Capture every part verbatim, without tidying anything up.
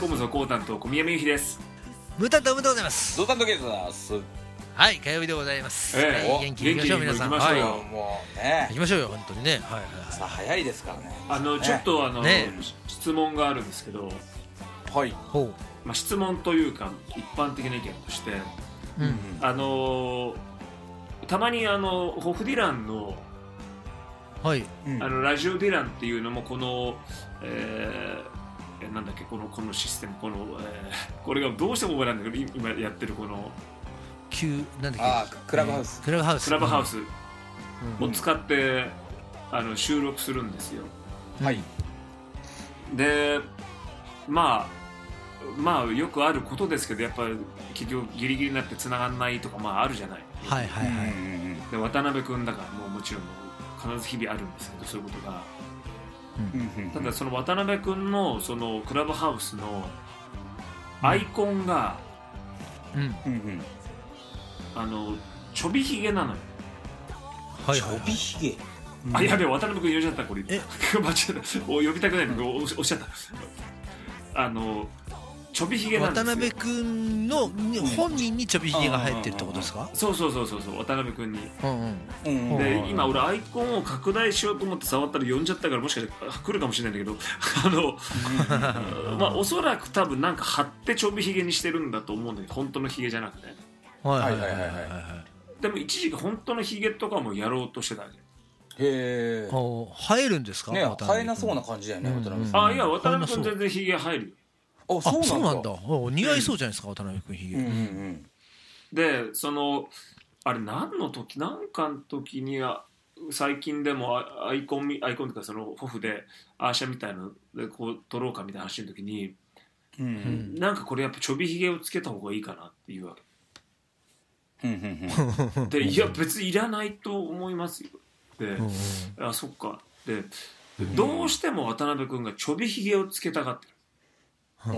ムゾコータンと小宮山由紀です。 ムータントムでございます。 ドータントゲートです。 はい、火曜日でございます、 えーはい、元気にいきましょう皆さん。 行きましょうよ、 はい、 もうね行きましょうよ本当にね。はいはい、 さあ早いですからね。 あのちょっとあの、 ね、 質問があるんですけど、 はい、 ほう、 まあ、質問というか一般的な意見として、 うん、 あのたまにあのホフディランの、 はい、 あのラジオディランっていうのもこの、えー、なんだっけこのこのシステムこの、えー、これがどうしても覚えられないんだけど今やってるこの Qなんだっけ、 あクラブハウス、 クラブハウスクラブハウスうんを使って、あの収録するんですよ。 はい。 でまあまあよくあることですけど、やっぱり結局ギリギリになって繋がんないとかまああるじゃない。 はいはいはい、 で渡辺君だからもうもちろん必ず日々あるんですけど、そういうことが、 うん、 ただその渡辺君のそのクラブハウスのアイコンが、 うんうんうん、 あのちょびひげなのよ。 はいはいはい、 ちょびひげ、 あ、やべえ渡辺君呼んじゃった。これえ間違えた、呼びたくないのにおっしゃった。あのちょびひげなんですよ。 渡辺君の本人にちょびひげが生えてるってことですか？ そうそうそうそうそう、渡辺君に、 うんうん、 で今俺アイコンを拡大しようと思って触ったら呼んじゃったから、もしかして来るかもしれないんだけどあのまあおそらく多分なんか貼ってちょびひげにしてるんだと思うんだけど、本当のひげじゃなくて、 はいはいはいはいはい、 でも一時期本当のひげとかもやろうとしてたわけ。 へえ、 生えるんですか？ ね、生えなそうな感じだよね、渡辺さん。 あ、いや渡辺君全然ひげ生えるよ。 あ、そうなんだ。 似合いそうじゃないですか、渡辺君ひげ、うんうんうん、 でそのあれ何の時なんかの時には最近でもアイコンアイコンとかそのホフでアーシャみたいなのでこう撮ろうかみたいな話の時に、うんうん、なんかこれやっぱちょびひげをつけた方がいいかなっていうわけ、うんうんうん、でいや別にいらないと思いますよで、うんうん、あそっかでどうしても渡辺君がちょびひげをつけたがってる。 お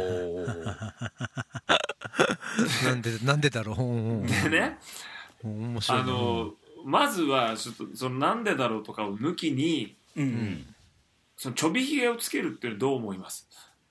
なんでなんでだろう。 でね、 面白いな。 あのまずはちょっとそのなんでだろうとかを抜きに、うんうん、そのちょびひげをつけるっていうのはどう思います？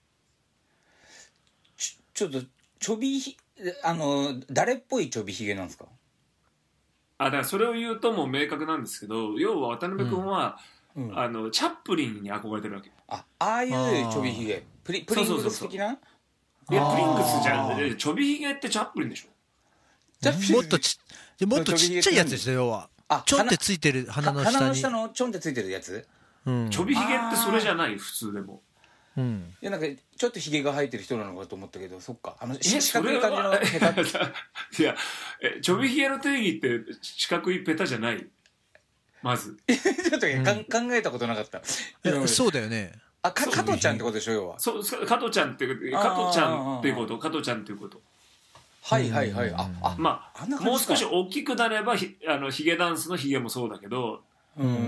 ち, ちょっとちょびひあの誰っぽいちょびひげなんですか？ あ、だからそれを言うともう明確なんですけど、要は渡辺君は、うんうん、あのチャップリンに憧れてるわけ。 あ、ああいうちょびひげ、プリプリングス的な？ いやプリングスじゃん。ちょびひげってチャップリンでしょ。 もっとちもっとちっちゃいやつですよ。要はちょんってついてる鼻の下に、 鼻の下のちょんってついてるやつ、 うん、ちょびひげってそれじゃない普通でも、 うん、 いやなんかちょっとひげが生えてる人なのかと思ったけど、そっか、あの四角い感じのペタいやえちょびひげの定義って四角いペタじゃない。まずちょっと、ね、うん、考えたことなかった。 そうだよね。 あ、か加トちゃんってことでしょ、要は。 そう、加トちゃんっていう加トちゃんっていうこと、加トちゃんっていうこと。 はいはいはい。あ、あ、 まあ、あもう少し大きくなればひあのヒゲダンスのヒゲもそうだけど、うんうんうん、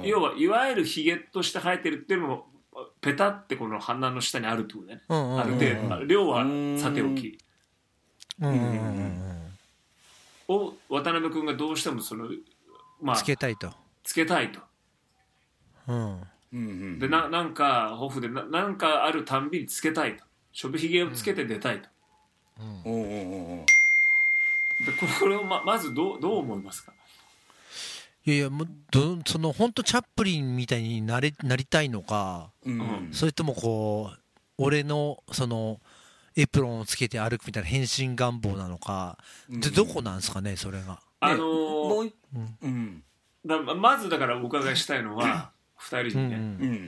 要はいわゆるヒゲとして生えてるっていうのもペタってこの鼻の下にあるってことね。うんうんうん、ある程度量はさておき。うんうんうん、を渡辺君がどうしてもそのまあつけたいと。 つけたいと。うんうんうん、で な, なんかホフで な, なんかあるたんびにつけたいと、ちょびひげをつけて出たいと、うんうんうんうん、でこれを ま, まず ど, どう思いますか？ いやいやもうどその本当チャップリンみたいになれなりたいのか、うん、それともこう俺のそのエプロンをつけて歩くみたいな変身願望なのか、うん、でどこなんですかねそれが。 あのーうんうん、だまずだからお伺いしたいのはふたりにね、うんうん、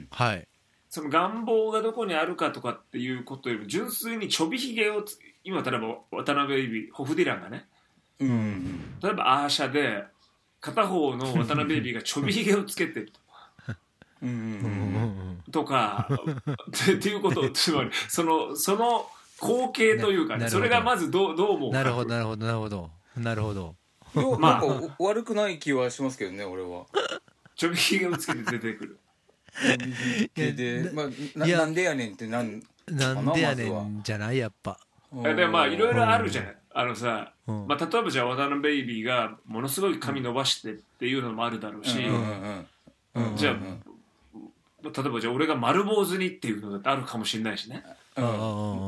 はい、 その願望がどこにあるかとかっていうことよりも純粋にちょびひげをつ今例えば渡辺エビホフディランがね、うんうん、例えばアーシャで片方の渡辺エビがちょびひげをつけてるとうんうん、うん、とかっていうことをつまりそのその光景というかね、それがまずどうどう思うか。 なるほどなるほどなるほどなるほど。 まあなんか悪くない気はしますけどね俺は。 ちょびひげをつけて出てくる。 で、まあ、な, なんでやねんってなんなんでやねんじゃないやっぱ。 でまあいろいろあるじゃない。あのさ、うんまあ、例えばじゃあ渡辺ベイビーがものすごい髪伸ばしてっていうのもあるだろうし、うんうんうん、じゃあ例えばじゃあ俺が丸坊主にっていうのだってあるかもしれないしね、 うん、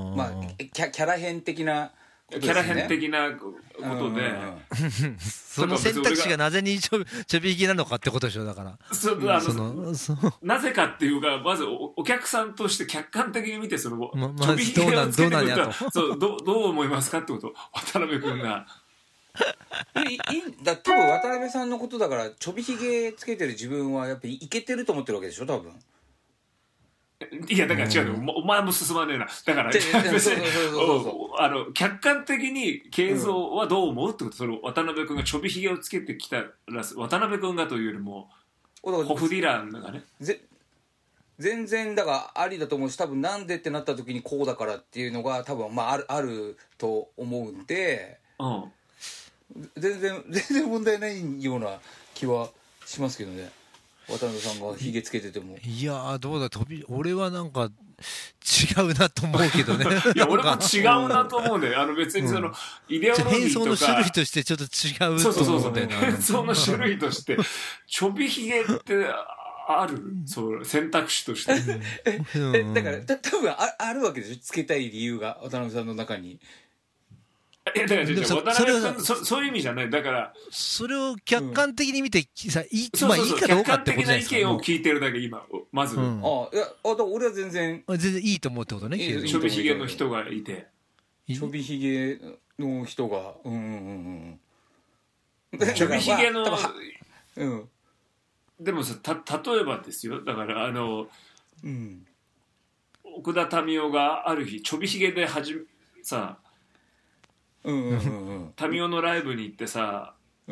まあキャ、キャラ変的なキャラ変的なことで、 その選択肢がなぜにちょちょびひげなのかってことでしょ。だからそあのなぜかっていうか、まず お, お客さんとして客観的に見てその、まま、ちょびひげをつけてくるとそうどどう思いますかってことを渡辺君がいいだ多分渡辺さんのことだからちょびひげつけてる自分はやっぱりイケてると思ってるわけでしょ多分。 いやだから違うの、お前も進まねえな。だから別にあの客観的に慶三はどう思うってこと、その渡辺君がちょびひげをつけてきたら渡辺君がというよりもホフディランがねぜ全然だからありだと思うし、多分なんでってなった時にこうだからっていうのが多分まああるあると思うんで、うん、全然全然問題ないような気はしますけどね。渡辺さんがヒゲつけてても。 いやどうだ飛び俺はなんか違うなと思うけどねいや俺も違うなと思うんだよ。あの別にその、うん、イデオロギーとか変装の種類としてちょっと違うと思うんだよな。 変装の種類としてちょびひげってある、そう選択肢としてえだからた多分 あ, あるわけでしょ、つけたい理由が渡辺さんの中に。 いやだからそ渡辺君 そ, そういう意味じゃない。だからそれを客観的に見て、うん、さいい、 そうそうそう、 まあ、いいかどうかってことじゃないですか。 客観的な意見を聞いてるだけ今まず、うん、 あいやあだ俺は全然全然いいと思うってことね。 ちょびひげの人がいてちょびひげの人がうんうんうんちょびひげの、まあ、 うん、 でもさた例えばですよ、だからあの、うん、奥田民生がある日ちょびひげではじさうんうんうんうん、 タミオのライブに行ってさ、うん、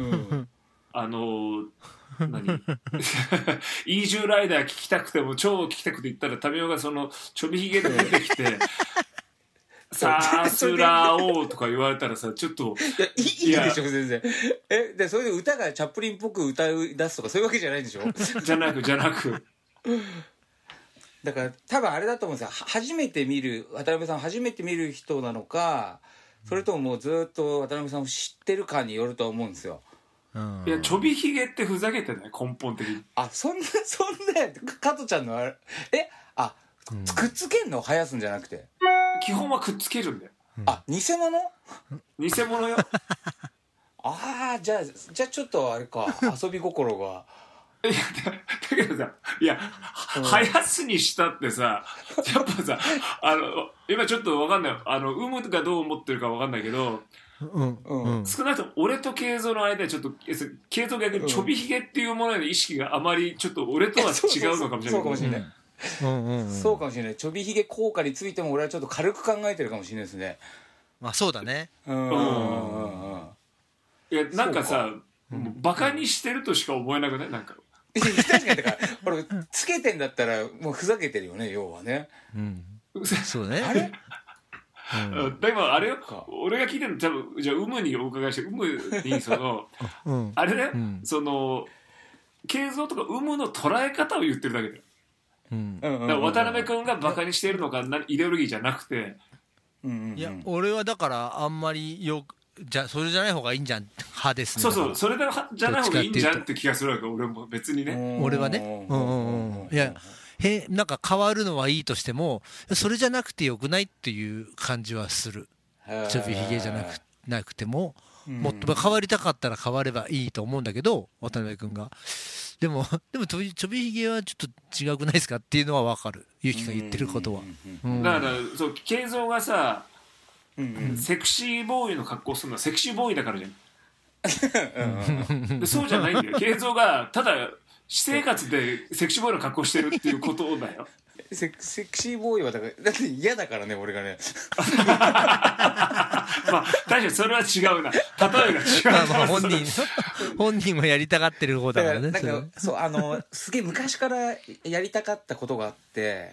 あの何イージューライダー聞きたくても超聞きたくて行ったらタミオがそのちょびひげで出てきてさすらおうとか言われたらさちょっといやいい, いいでしょ全然。えでそれで歌がチャップリンっぽく歌い出すとかそういうわけじゃないんでしょじゃなくじゃなくだから多分あれだと思うんですよ。初めて見る渡辺さん初めて見る人なのか、それとももうずっと渡辺さんを知ってるかによると思うんですよ。 うん、いやちょびひげってふざけてない根本的に。 あそんなそんな加トちゃんのあれえあ、うん、くっつけんの生やすんじゃなくて基本はくっつけるんだよ。 あ偽物偽物よああじゃあじゃあちょっとあれか遊び心がいやだ, だけどさいや、うん、生やすにしたってさやっぱさあの今ちょっと分かんないあの有無がどう思ってるか分かんないけど、うんうん、少なくとも俺と慶三の間でちょっと慶三逆にちょびひげっていうものへの意識があまりちょっと俺とは違うのかもしれない。そうかもしれない、うんうんうん、そうかもしれない。ちょびひげ効果についても俺はちょっと軽く考えてるかもしれないですね。 まあそうだね。うんうんうんうん、いやなんかさかバカにしてるとしか思えなくない？なんか確かにだから俺つけてんだったらもうふざけてるよね要はね、 うん、そうね。 あれ、 うん、でもあれよ俺が聞いてるの多分じゃあ有無にお伺いして有無にその、うん、あれね、うん、その慶三とか有無の捉え方を言ってるだけだよ、うん、だから渡辺君がバカにしてるのかイデオロギーじゃなくて、 うんうんうん、いや俺はだからあんまりよくじゃそれじゃない方がいいんじゃん派ですね。 そうそうそれじゃない方がいいんじゃんって気がするわけ俺も別にね。 俺はねうんうんうんいやへなんか変わるのはいいとしてもそれじゃなくてよくないっていう感じはする。ちょびひげじゃなくなくてももっと変わりたかったら変わればいいと思うんだけど渡辺君がでもでもちょびひげはちょっと違くないですかっていうのは分かるゆきが言ってることは、 うん、だからそう慶三がさうんうん、セクシーボーイの格好するのはセクシーボーイだからじゃんでそうじゃないんだよ。慶三がただ私生活でセクシーボーイの格好してるっていうことだよセ, セクシーボーイはだからだって嫌だからね俺がねまあ確かにそれは違うな例えが違うまあ、まあ、本人本人もやりたがってる方だからね。 だからなんかそうあのすげえ昔からやりたかったことがあって、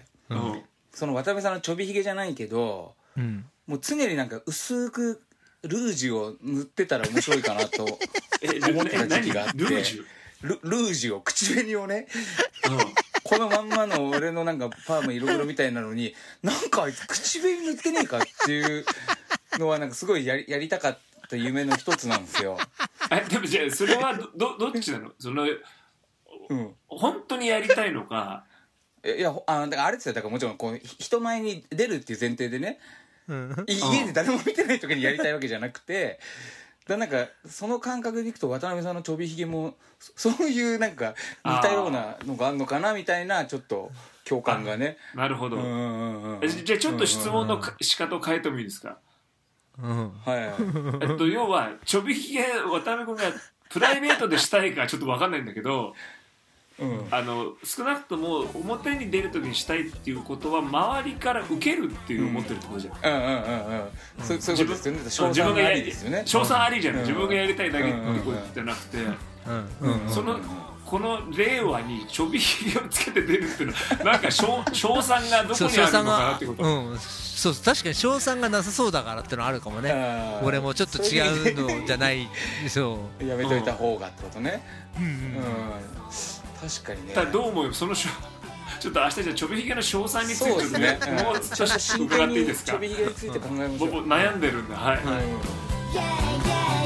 うん、その渡辺さんのちょびひげじゃないけど、うんもう常になんか薄くルージュを塗ってたら面白いかなと思ってた時期があってルージュ ル, ルージュを口紅をね、うん、このまんまの俺のなんかパーマ色々みたいなのになんかあいつ口紅塗ってねえかっていうのはなんかすごい や, りやりたかった夢の一つなんですよ。 えでもじゃあそれは ど, どっちなのその、うん、本当にやりたいのかいやあのだからあれですよ、だからもちろんこう人前に出るっていう前提でね、うん、家で誰も見てない時にやりたいわけじゃなくて、だなんかその感覚でいくと渡辺さんのちょびひげもそういうなんか似たようなのがあるのかなみたいなちょっと共感がね。 なるほど。じゃあちょっと質問の仕方を変えてもいいですか。うん、はい、えっと要はちょびひげ渡辺君がプライベートでしたいかちょっと分かんないんだけど、うん、あの少なくとも表に出る時にしたいっていうことは周りから受けるっていう思ってるってことじゃん。うんうんうんうん。そういうことですよね。称賛ありですよね。称賛ありじゃない。自分がやりたいだけってことじゃなくて、そのこの令和にちょびひげをつけて出るっていうのはなんか称賛がどこにあるのかなってこと。 うん、そう確かに称賛がなさそうだからってのはあるかもね。俺もちょっと違うのじゃないそうやめといた方がってことね。うん、うん、確かにね。 だどう思うよそのちょっと明日じゃあちょびひげの称賛についてですね。もうちょっと真剣にちょびひげについて考えましょう。 僕悩んでるんだ。はい。はい